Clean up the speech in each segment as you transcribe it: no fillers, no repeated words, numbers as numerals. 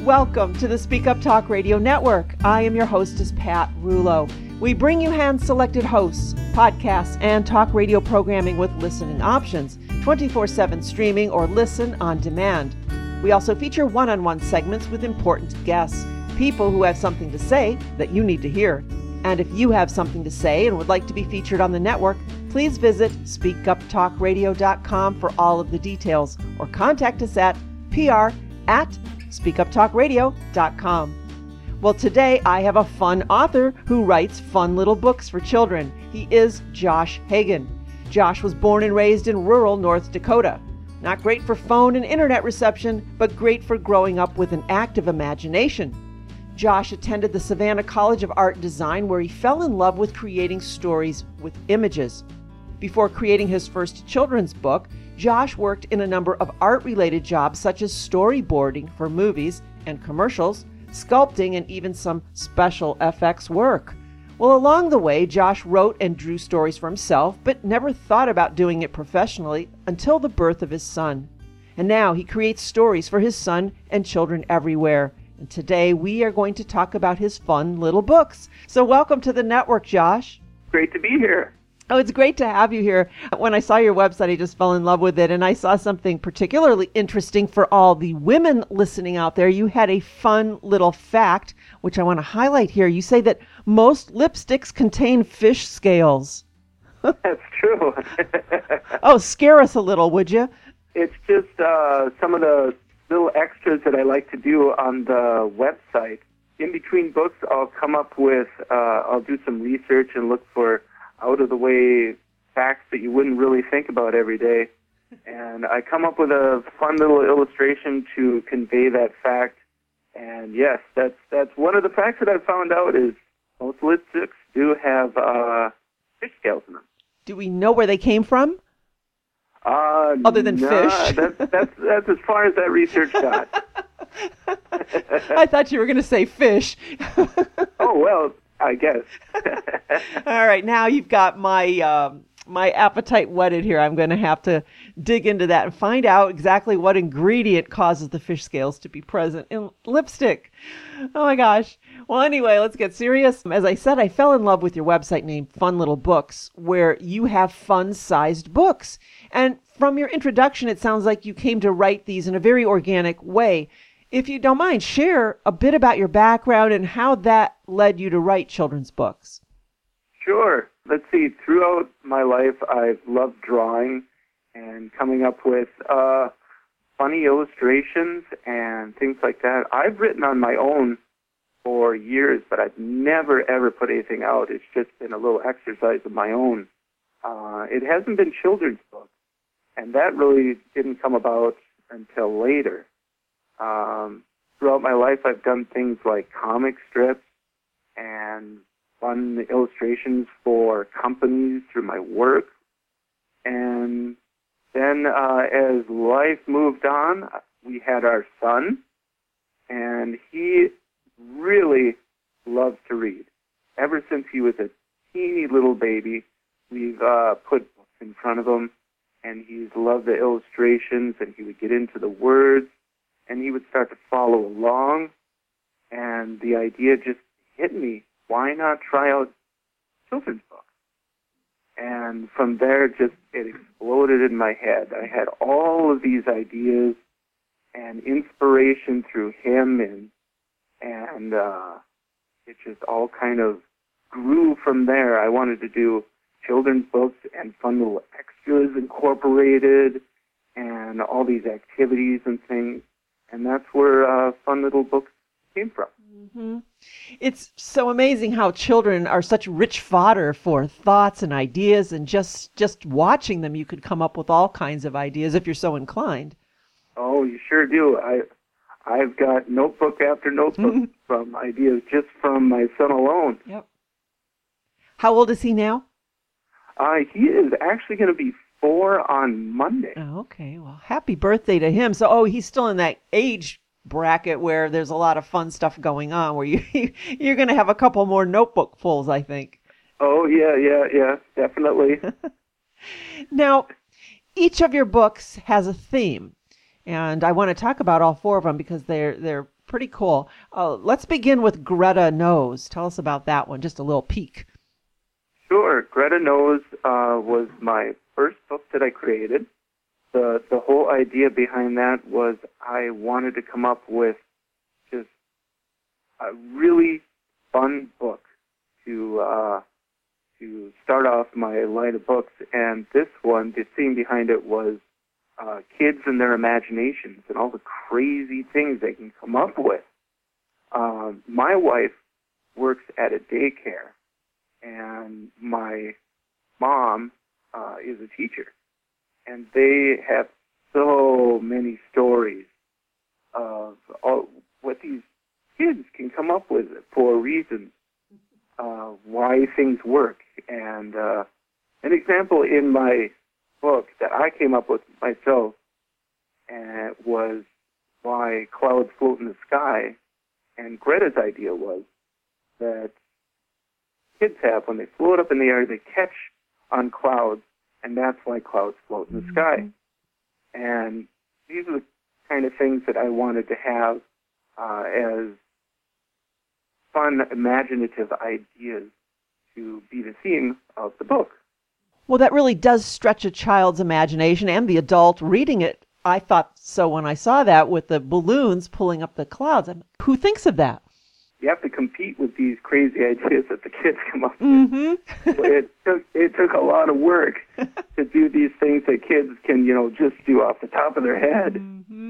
Welcome to the Speak Up Talk Radio Network. I am your hostess, Pat Rulo. We bring you hand-selected hosts, podcasts, and talk radio programming with listening options, 24/7 streaming or listen on demand. We also feature one-on-one segments with important guests, people who have something to say that you need to hear. And if you have something to say and would like to be featured on the network, please visit speakuptalkradio.com for all of the details, or contact us at pr@speakuptalkradio.com. Well, today I have a fun author who writes fun little books for children. He is Josh Hagan. Josh was born and raised in rural North Dakota. Not great for phone and internet reception, but great for growing up with an active imagination. Josh attended the Savannah College of Art and Design, where he fell in love with creating stories with images. Before creating his first children's book, Josh worked in a number of art-related jobs such as storyboarding for movies and commercials, sculpting, and even some special FX work. Well, along the way, Josh wrote and drew stories for himself, but never thought about doing it professionally until the birth of his son. And now he creates stories for his son and children everywhere. And today we are going to talk about his fun little books. So welcome to the network, Josh. Great to be here. Oh, it's great to have you here. When I saw your website, I just fell in love with it, and I saw something particularly interesting for all the women listening out there. You had a fun little fact, which I want to highlight here. You say that most lipsticks contain fish scales. That's true. Oh, scare us a little, would you? It's just some of the little extras that I like to do on the website. In between books, I'll come up with, I'll do some research and look for out-of-the-way facts that you wouldn't really think about every day. And I come up with a fun little illustration to convey that fact. And yes, that's one of the facts that I've found out is most lipsticks do have fish scales in them. Do we know where they came from? Other than fish? That's as far as that research got. I thought you were going to say fish. Oh, well, I guess. All right, now you've got my my appetite whetted here. I'm going to have to dig into that and find out exactly what ingredient causes the fish scales to be present in lipstick. Oh my gosh. Well, anyway, let's get serious. As I said, I fell in love with your website named Fun Little Books, where you have fun-sized books. And from your introduction, it sounds like you came to write these in a very organic way. If you don't mind, share a bit about your background and how that led you to write children's books. Sure. Let's see. Throughout my life, I've loved drawing and coming up with funny illustrations and things like that. I've written on my own for years, but I've never, ever put anything out. It's just been a little exercise of my own. It hasn't been children's books, and that really didn't come about until later. Throughout my life, I've done things like comic strips and fun illustrations for companies through my work. And then as life moved on, we had our son, and he really loves to read. Ever since he was a teeny little baby, we've put books in front of him, and he's loved the illustrations, and he would get into the words, and he would start to follow along, and the idea just hit me. Why not try out children's books? And from there, it exploded in my head. I had all of these ideas and inspiration through him, and it just all kind of grew from there. I wanted to do children's books and fun little extras incorporated and all these activities and things. And that's where Fun Little Books came from. Mm-hmm. It's so amazing how children are such rich fodder for thoughts and ideas, and just watching them, you could come up with all kinds of ideas if you're so inclined. Oh, you sure do. I've got notebook after notebook from ideas just from my son alone. Yep. How old is he now? He is actually going to be 4 on Monday. Oh, okay. Well, happy birthday to him. So, he's still in that age bracket where there's a lot of fun stuff going on, where you're going to have a couple more notebookfuls, I think. Oh, yeah, definitely. Now, each of your books has a theme, and I want to talk about all 4 of them because they're Pretty cool. Let's begin with Greta Knows. Tell us about that one, just a little peek. Sure. Greta Knows was my first book that I created. The whole idea behind that was I wanted to come up with just a really fun book to start off my line of books. And this one, the theme behind it was kids and their imaginations and all the crazy things they can come up with. My wife works at a daycare, and my mom is a teacher. And they have so many stories of what these kids can come up with for reasons, why things work. And an example in my book that I came up with myself was why clouds float in the sky. And Greta's idea was that kids have, when they float up in the air, they catch on clouds, and that's why clouds float in the sky. And these are the kind of things that I wanted to have as fun, imaginative ideas to be the theme of the book. Well, that really does stretch a child's imagination and the adult reading it. I thought so when I saw that with the balloons pulling up the clouds. Who thinks of that? You have to compete with these crazy ideas that the kids come up with. It took a lot of work to do these things that kids can, just do off the top of their head.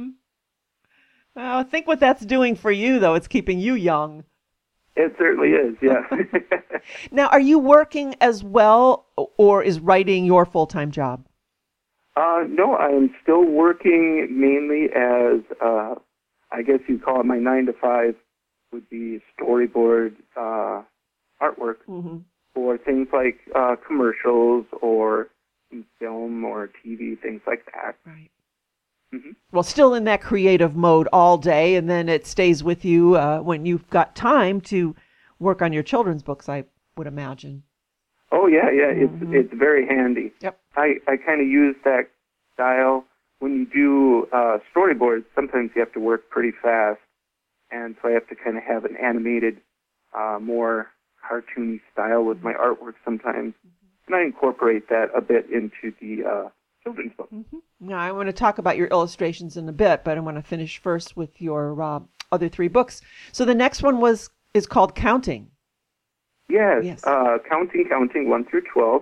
Well, I think what that's doing for you, though, it's keeping you young. It certainly is, yeah. Now, are you working as well, or is writing your full-time job? No, I am still working mainly as, I guess you'd call it my 9-to-5, would be storyboard artwork for things like commercials or film or TV, things like that. Right. Well, still in that creative mode all day, and then it stays with you when you've got time to work on your children's books, I would imagine. Oh, yeah. It's very handy. Yep. I kind of use that style. When you do storyboards, sometimes you have to work pretty fast, and so I have to kind of have an animated, more cartoony style with my artwork sometimes, and I incorporate that a bit into the children's book. Now, I want to talk about your illustrations in a bit, but I want to finish first with your other 3 books. So the next one is called Counting. Yes. Counting 1 through 12.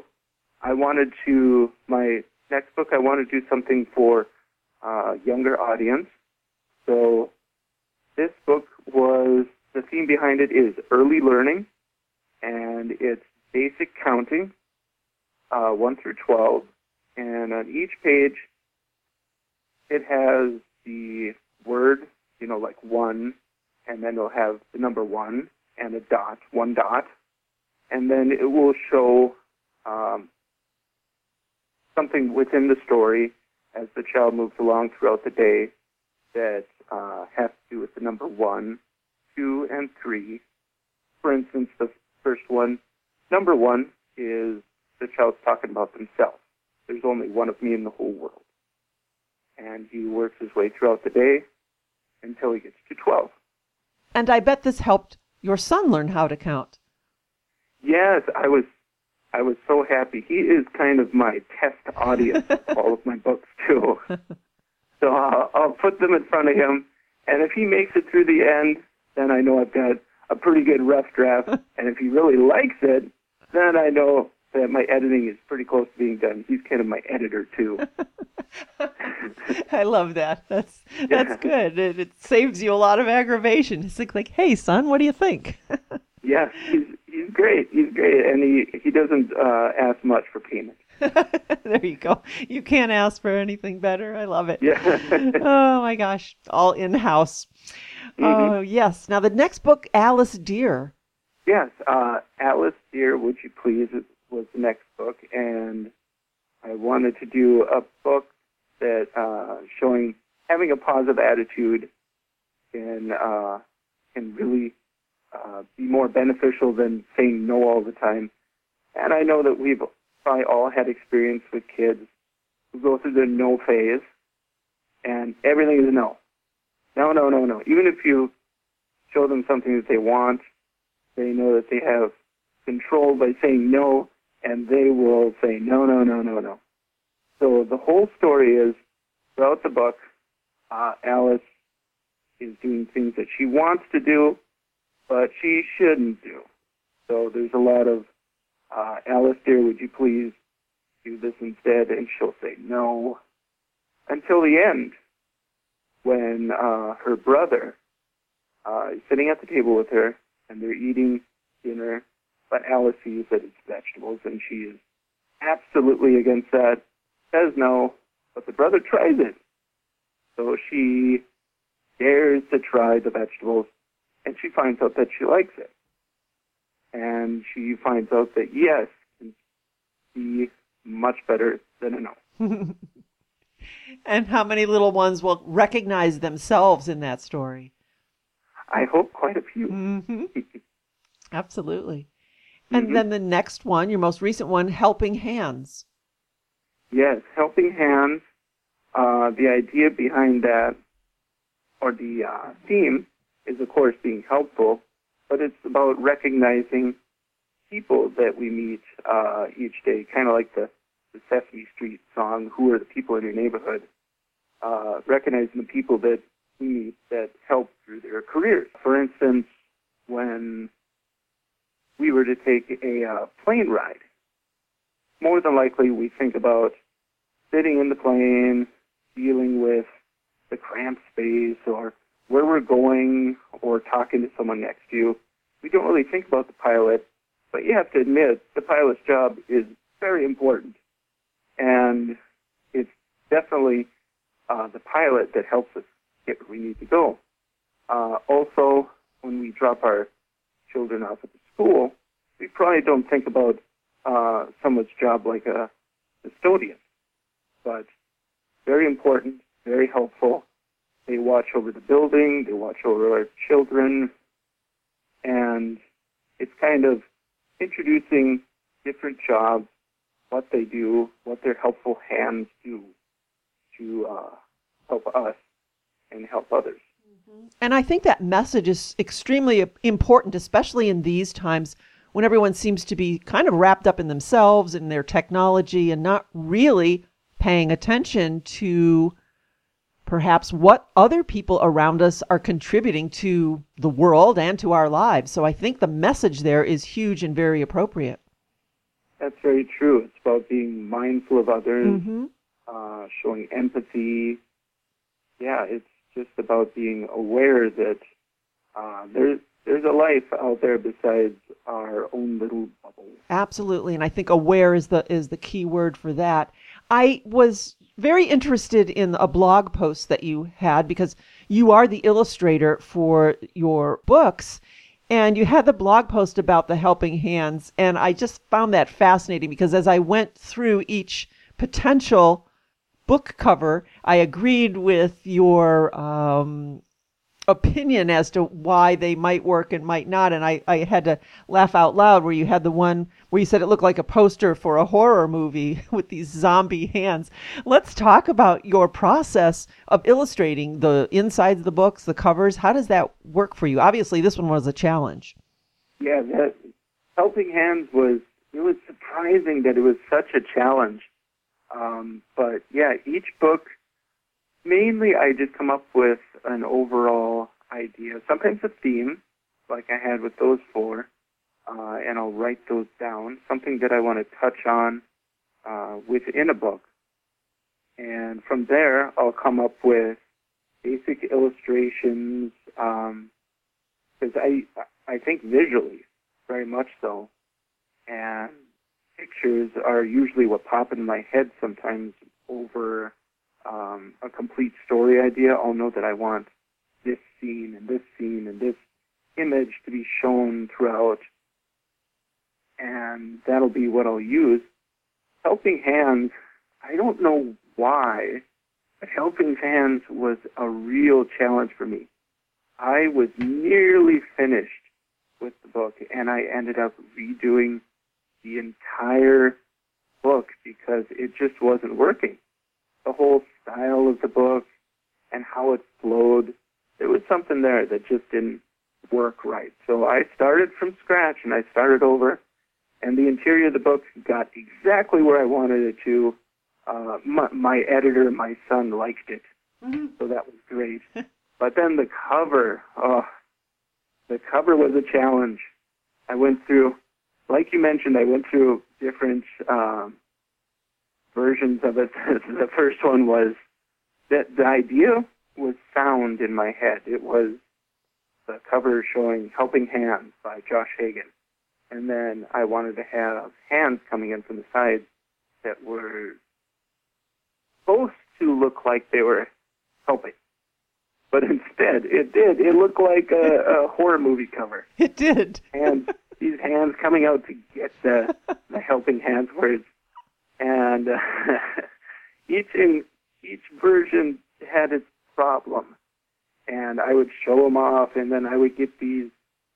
My next book, I want to do something for younger audience. So this book the theme behind it is early learning, and it's basic counting, 1 through 12. And on each page, it has the word, like 1, and then it'll have the number 1 and a dot, 1 dot. And then it will show something within the story as the child moves along throughout the day that has to do with the number 1, 2, and 3. For instance, the first one, number 1 is the child's talking about themselves. There's only one of me in the whole world. And he works his way throughout the day until he gets to 12. And I bet this helped your son learn how to count. Yes, I was so happy. He is kind of my test audience for all of my books, too. So I'll put them in front of him, and if he makes it through the end, then I know I've got a pretty good rough draft. And if he really likes it, then I know that my editing is pretty close to being done. He's kind of my editor, too. I love that. That's good. It saves you a lot of aggravation. It's like, hey, son, what do you think? Yeah, he's great. He's great, and he doesn't ask much for payment. There you go. You can't ask for anything better. I love it. Yeah. Oh, my gosh. All in-house. Oh, yes. Now, the next book, Alice Dear. Yes, Alice Dear, Would You Please, was the next book, and I wanted to do a book that showing having a positive attitude can really be more beneficial than saying no all the time. And I know that we've probably all had experience with kids who go through the no phase, and everything is no. No. Even if you show them something that they want. They know that they have control by saying no, and they will say no, no, no, no, no. So the whole story is, throughout the book, Alice is doing things that she wants to do, but she shouldn't do. So there's a lot of, Alice, dear, would you please do this instead? And she'll say no, until the end, when her brother is sitting at the table with her, and they're eating dinner, but Alice sees that it's vegetables, and she is absolutely against that, says no, but the brother tries it. So she dares to try the vegetables, and she finds out that she likes it. And she finds out that yes, can be much better than a no. And how many little ones will recognize themselves in that story? I hope quite a few. Mm-hmm. Absolutely. Mm-hmm. And then the next one, your most recent one, Helping Hands. Yes, Helping Hands. The idea behind that, or the theme, is of course being helpful, but it's about recognizing people that we meet each day, kind of like the Sesame Street song, "Who are the people in your neighborhood?" Recognizing the people that we meet that help through their careers. For instance, when we were to take a plane ride, more than likely we think about sitting in the plane, dealing with the cramped space or where we're going or talking to someone next to you. We don't really think about the pilot, but you have to admit the pilot's job is very important. And it's definitely the pilot that helps us get where we need to go. Also, when we drop our children off at the school, we probably don't think about someone's job like a custodian. But very important, very helpful. They watch over the building, they watch over our children, and it's kind of introducing different jobs, what they do, what their helpful hands do to help us and help others. And I think that message is extremely important, especially in these times when everyone seems to be kind of wrapped up in themselves and their technology and not really paying attention to perhaps what other people around us are contributing to the world and to our lives. So I think the message there is huge and very appropriate. That's very true. It's about being mindful of others, Mm-hmm. Showing empathy. Yeah, it's just about being aware that there's a life out there besides our own little bubble. Absolutely, and I think aware is the key word for that. I was very interested in a blog post that you had because you are the illustrator for your books, and you had the blog post about the Helping Hands, and I just found that fascinating because as I went through each potential book cover, I agreed with your opinion as to why they might work and might not. And I had to laugh out loud where you had the one where you said it looked like a poster for a horror movie with these zombie hands. Let's talk about your process of illustrating the insides of the books, the covers. How does that work for you? Obviously, this one was a challenge. Yeah, that Helping Hands was surprising that it was such a challenge. But yeah, each book, mainly I just come up with an overall idea, sometimes a theme, like I had with those four, and I'll write those down, something that I want to touch on within a book. And from there, I'll come up with basic illustrations, because I think visually, very much so, and pictures are usually what pop into my head sometimes over a complete story idea. I'll know that I want this scene and this scene and this image to be shown throughout, and that'll be what I'll use. Helping Hands, I don't know why, but Helping Hands was a real challenge for me. I was nearly finished with the book, and I ended up redoing the entire book because it just wasn't working. The whole style of the book and how it flowed, there was something there that just didn't work right. So I started from scratch, and I started over, and the interior of the book got exactly where I wanted it to. My editor, my son, liked it, so that was great. But then the cover was a challenge. I went through, like you mentioned, different versions of it. The first one was that the idea was sound in my head. It was the cover showing Helping Hands by Josh Hagen. And then I wanted to have hands coming in from the sides that were supposed to look like they were helping. But instead, it did. It looked like a horror movie cover. It did. And these hands coming out to get the Helping Hands words. And each version had its problem. And I would show them off, and then I would get these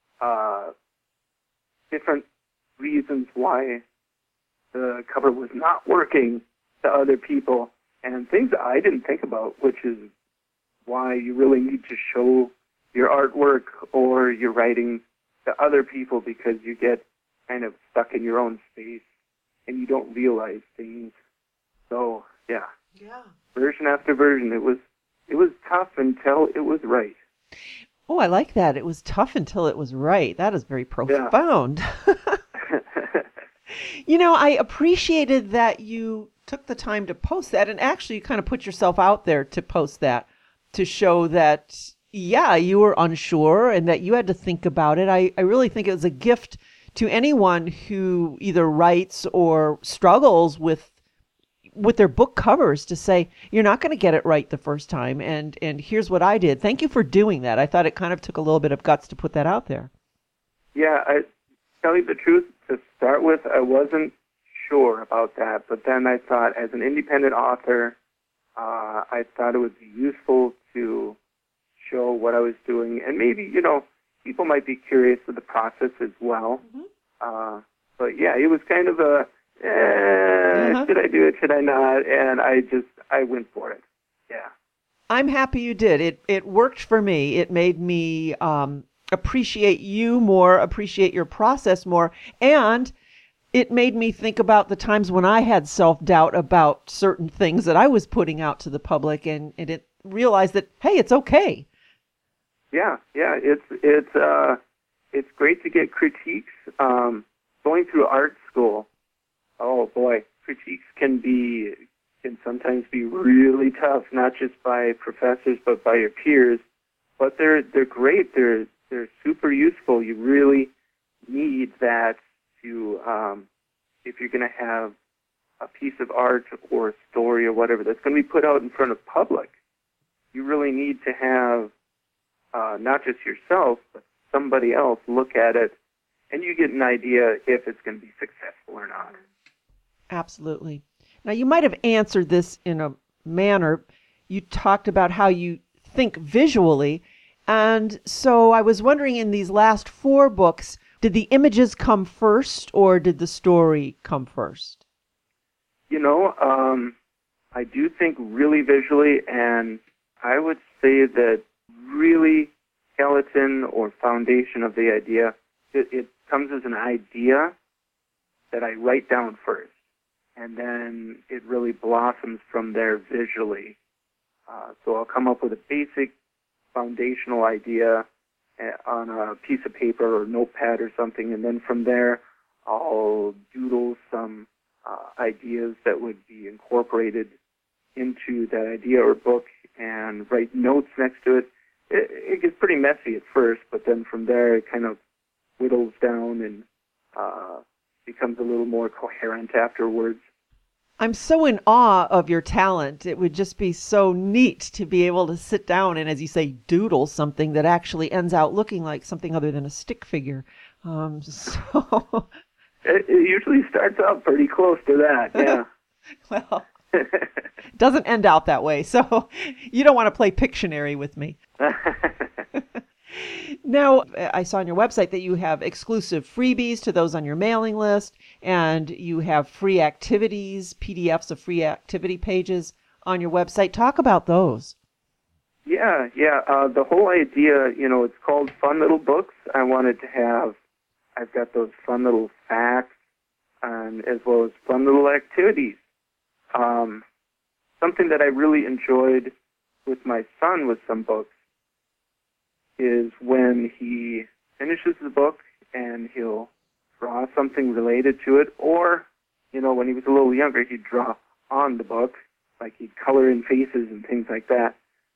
different reasons why the cover was not working to other people, and things that I didn't think about, which is why you really need to show your artwork or your writing to other people, because you get kind of stuck in your own space and you don't realize things. So, yeah. Version after version, it was tough until it was right. Oh, I like that. It was tough until it was right. That is very profound. Yeah. I appreciated that you took the time to post that, and actually you kind of put yourself out there to post that, to show that, yeah, you were unsure and that you had to think about it. I really think it was a gift to anyone who either writes or struggles with their book covers, to say, you're not going to get it right the first time, and here's what I did. Thank you for doing that. I thought it kind of took a little bit of guts to put that out there. Yeah, I tell you the truth, to start with, I wasn't sure about that, but then I thought, as an independent author, I thought it would be useful to show what I was doing, and maybe, people might be curious of the process as well. Mm-hmm. But yeah, it was kind of a, should I do it, should I not? And I went for it. Yeah. I'm happy you did. It worked for me. It made me appreciate you more, appreciate your process more, and it made me think about the times when I had self-doubt about certain things that I was putting out to the public, and it realized that, hey, it's okay. Yeah, it's great to get critiques. Going through art school, oh boy, critiques can sometimes be really tough, not just by professors but by your peers. But they're great. They're super useful. You really need that to, if you're going to have a piece of art or a story or whatever that's going to be put out in front of public. You really need to have not just yourself, but somebody else look at it, and you get an idea if it's going to be successful or not. Absolutely. Now, you might have answered this in a manner. You talked about how you think visually, and so I was wondering, in these last 4 books, did the images come first, or did the story come first? I do think really visually, and I would say that really skeleton or foundation of the idea, it comes as an idea that I write down first, and then it really blossoms from there visually. So I'll come up with a basic foundational idea on a piece of paper or notepad or something, and then from there I'll doodle some ideas that would be incorporated into that idea or book and write notes next to it. It gets pretty messy at first, but then from there it kind of whittles down and becomes a little more coherent afterwards. I'm so in awe of your talent. It would just be so neat to be able to sit down and, as you say, doodle something that actually ends out looking like something other than a stick figure. It usually starts out pretty close to that, yeah. Well, it doesn't end out that way, so you don't want to play Pictionary with me. Now, I saw on your website that you have exclusive freebies to those on your mailing list, and you have free activities, PDFs of free activity pages on your website. Talk about those. Yeah. The whole idea, it's called Fun Little Books. I've got those fun little facts, and as well as fun little activities. Something that I really enjoyed with my son with some books is when he finishes the book and he'll draw something related to it, or, when he was a little younger, he'd draw on the book, like he'd color in faces and things like that.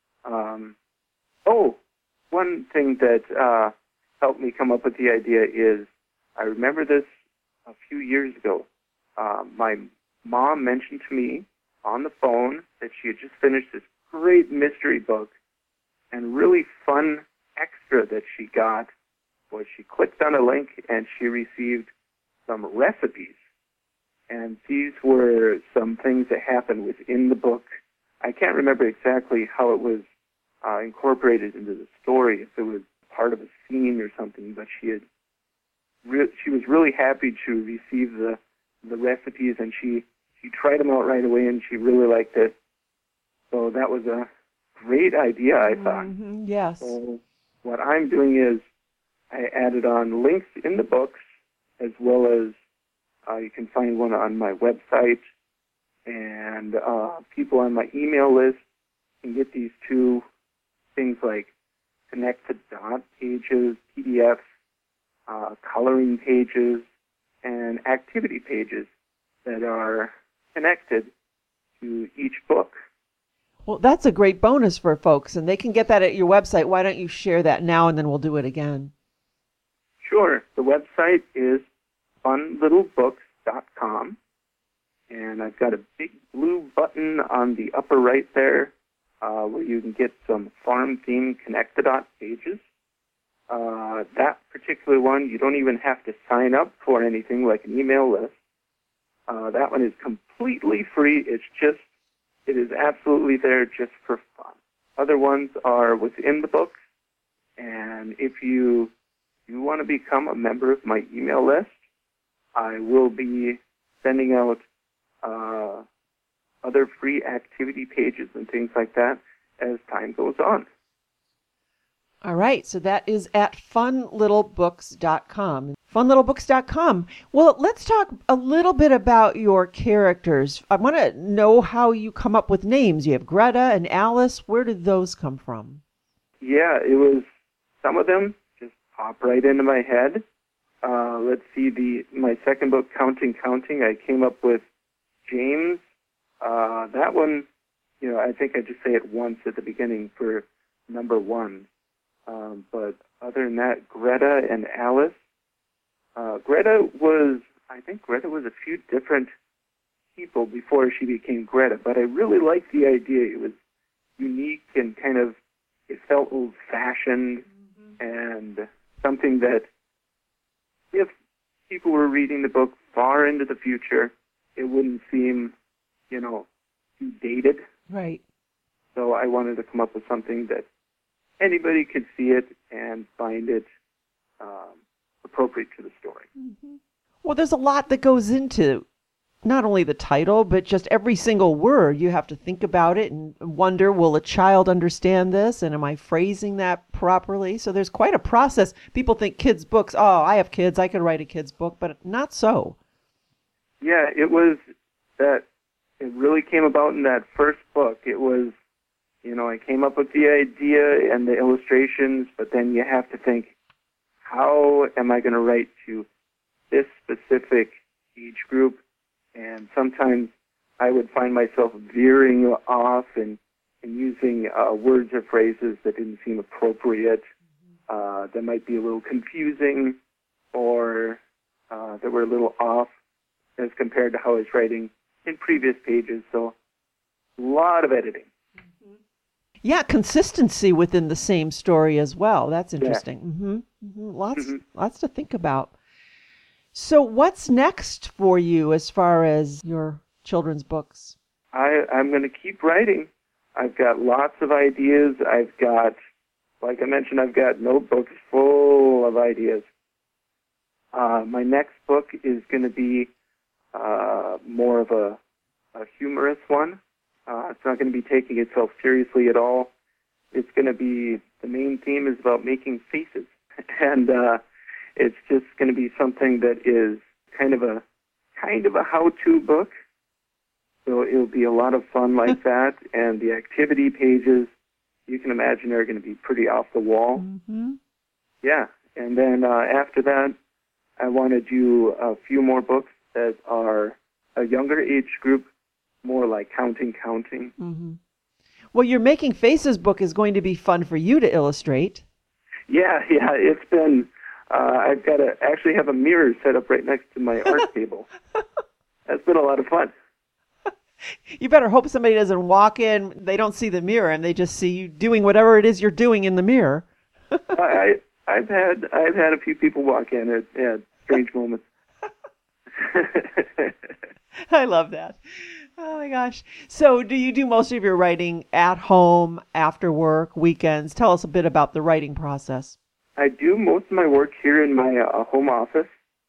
One thing that helped me come up with the idea is, I remember this a few years ago. My mom mentioned to me on the phone that she had just finished this great mystery book, and really fun extra that she got was she clicked on a link and she received some recipes. And these were some things that happened within the book. I can't remember exactly how it was incorporated into the story, if it was part of a scene or something, but she was really happy to receive the recipes, and she tried them out right away, and she really liked it. So that was a great idea, I thought. Mm-hmm. Yes. So what I'm doing is I added on links in the books, as well as you can find one on my website, and people on my email list can get these two things like connect to dot pages, PDFs, coloring pages, and activity pages that are connected to each book. Well, that's a great bonus for folks, and they can get that at your website. Why don't you share that now, and then we'll do it again? Sure. The website is funlittlebooks.com, and I've got a big blue button on the upper right there where you can get some farm-themed Connect-A-Dot pages. That particular one, you don't even have to sign up for anything like an email list. That one is completely free. It is absolutely there just for fun. Other ones are within the book, and if you want to become a member of my email list, I will be sending out other free activity pages and things like that as time goes on. All right, so that is at funlittlebooks.com. Funlittlebooks.com. Well, let's talk a little bit about your characters. I want to know how you come up with names. You have Greta and Alice. Where did those come from? Yeah, it was some of them just pop right into my head. Let's see, my second book, Counting, I came up with James. That one, I think I just say it once at the beginning for number one. But other than that, Greta and Alice. Greta was a few different people before she became Greta, but I really liked the idea. It was unique and it felt old-fashioned, and something that if people were reading the book far into the future, it wouldn't seem, too dated. Right. So I wanted to come up with something that anybody could see it and find it appropriate to the story. Mm-hmm. Well, there's a lot that goes into not only the title, but just every single word. You have to think about it and wonder, will a child understand this? And am I phrasing that properly? So there's quite a process. People think kids' books, I have kids, I can write a kid's book, but not so. Yeah, it really came about in that first book. It was, I came up with the idea and the illustrations, but then you have to think, how am I going to write to this specific age group? And sometimes I would find myself veering off and using words or phrases that didn't seem appropriate, that might be a little confusing, or that were a little off as compared to how I was writing in previous pages. So a lot of editing. Yeah, consistency within the same story as well. That's interesting. Yeah. Lots to think about. So what's next for you as far as your children's books? I'm going to keep writing. I've got lots of ideas. Like I mentioned, I've got notebooks full of ideas. My next book is going to be more of a humorous one. It's not going to be taking itself seriously at all. it's going to be, the main theme is about making faces. And it's just going to be something that is kind of a how-to book. So it'll be a lot of fun like that. And the activity pages, you can imagine, are going to be pretty off the wall. Mm-hmm. Yeah. And then after that, I want to do a few more books that are a younger age group, more like counting. Mm-hmm. Well, your Making Faces book is going to be fun for you to illustrate. Yeah. It's been, I've got to actually have a mirror set up right next to my art table. That's been a lot of fun. You better hope somebody doesn't walk in, they don't see the mirror, and they just see you doing whatever it is you're doing in the mirror. I've had a few people walk in at strange moments. I love that. Oh my gosh. So do you do most of your writing at home, after work, weekends? Tell us a bit about the writing process. I do most of my work here in my home office.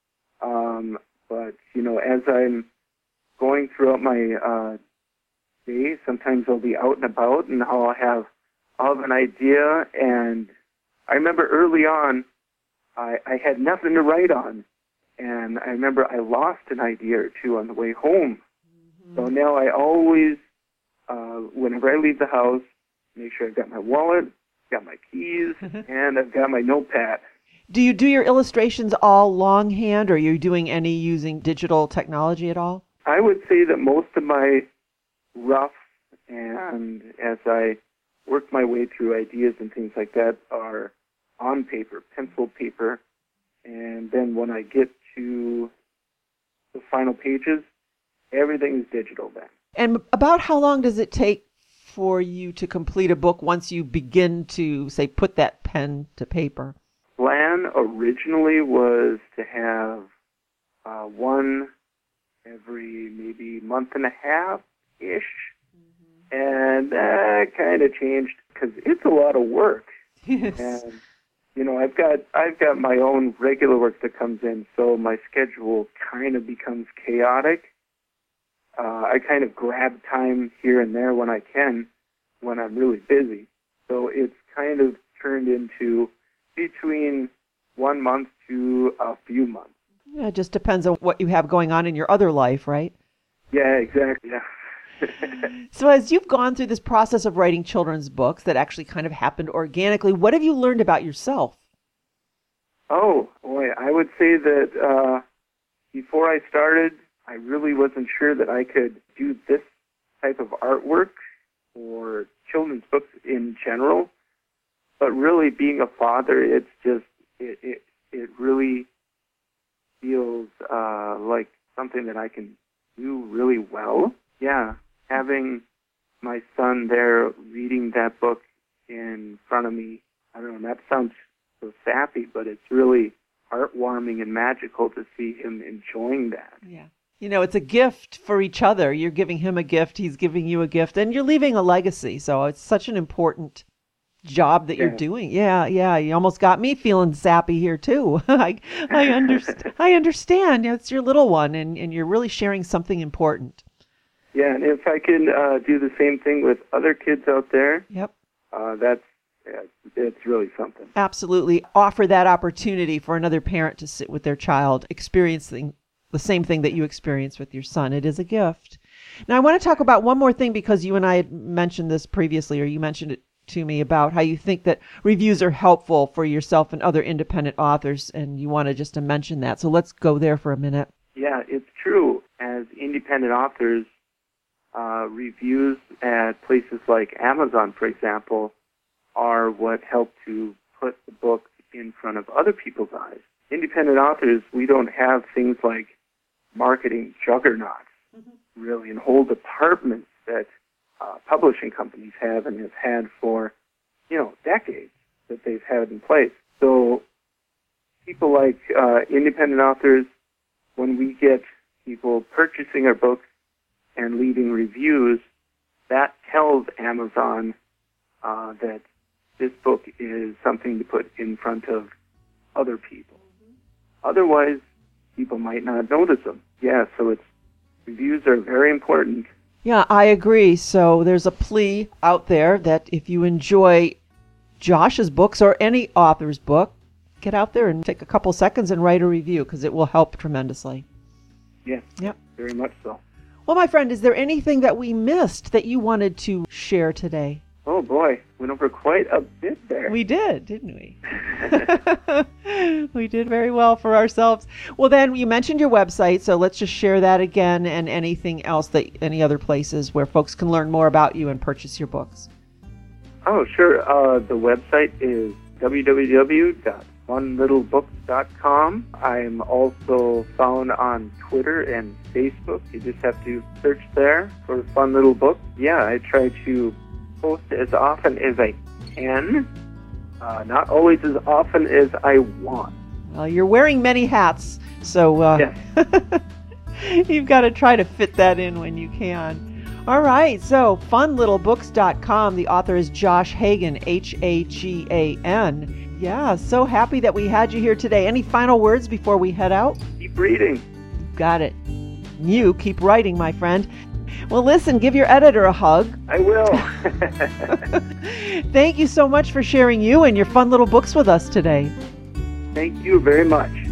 But, as I'm going throughout my day, sometimes I'll be out and about and I'll have an idea. And I remember early on, I had nothing to write on. And I remember I lost an idea or two on the way home. Mm-hmm. So now I always, whenever I leave the house, make sure I've got my wallet, got my keys, and I've got my notepad. Do you do your illustrations all longhand, or are you doing any using digital technology at all? I would say that most of my roughs, and as I work my way through ideas and things like that, are on paper, pencil paper. And then when I get to the final pages, everything is digital then. And about how long does it take for you to complete a book once you begin to, say, put that pen to paper? Plan originally was to have one every maybe month and a half-ish. Mm-hmm. And that kind of changed because it's a lot of work. Yes. And I've got my own regular work that comes in, so my schedule kind of becomes chaotic. I kind of grab time here and there when I can, when I'm really busy. So it's kind of turned into between 1 month to a few months. Yeah, it just depends on what you have going on in your other life, right? Yeah, exactly. Yeah. So as you've gone through this process of writing children's books that actually kind of happened organically, what have you learned about yourself? Oh, boy, I would say that before I started, I really wasn't sure that I could do this type of artwork or children's books in general. But really, being a father, it's just, it really feels like something that I can do really well. Yeah, having my son there reading that book in front of me, I don't know, that sounds so sappy, but it's really heartwarming and magical to see him enjoying that. Yeah. It's a gift for each other. You're giving him a gift, he's giving you a gift, and you're leaving a legacy. So it's such an important job that you're doing. Yeah. You almost got me feeling sappy here too. I understand. It's your little one, and you're really sharing something important. Yeah, and if I can do the same thing with other kids out there, yep, it's really something. Absolutely. Offer that opportunity for another parent to sit with their child, experiencing the same thing that you experienced with your son. It is a gift. Now, I want to talk about one more thing, because you and I had mentioned this previously, or you mentioned it to me, about how you think that reviews are helpful for yourself and other independent authors, and you wanted just to mention that. So let's go there for a minute. Yeah, it's true. As independent authors, reviews at places like Amazon, for example, are what help to put the book in front of other people's eyes. Independent authors, we don't have things like marketing juggernauts, really, and whole departments that publishing companies have and have had for, decades that they've had in place. So people like independent authors, when we get people purchasing our books and leaving reviews, that tells Amazon that this book is something to put in front of other people. Otherwise, people might not notice them. Yeah, so reviews are very important. Yeah, I agree. So there's a plea out there that if you enjoy Josh's books or any author's book, get out there and take a couple seconds and write a review because it will help tremendously. Yes, Yep. very much so. Well, my friend, is there anything that we missed that you wanted to share today? Oh boy, went over quite a bit there. We did, didn't we? We did very well for ourselves. Well, then you mentioned your website, so let's just share that again, and anything else, any other places where folks can learn more about you and purchase your books. Oh, sure. The website is www.funlittlebooks.com. I'm also found on Twitter and Facebook. You just have to search there for Fun Little Books. Yeah, I try to post as often as I can. Not always as often as I want. Well, you're wearing many hats, so Yes. you've got to try to fit that in when you can. All right, so funlittlebooks.com. The author is Josh Hagan, Hagan. Yeah, so happy that we had you here today. Any final words before we head out? Keep reading. Got it. You keep writing, my friend. Well, listen, give your editor a hug. I will. Thank you so much for sharing you and your fun little books with us today. Thank you very much.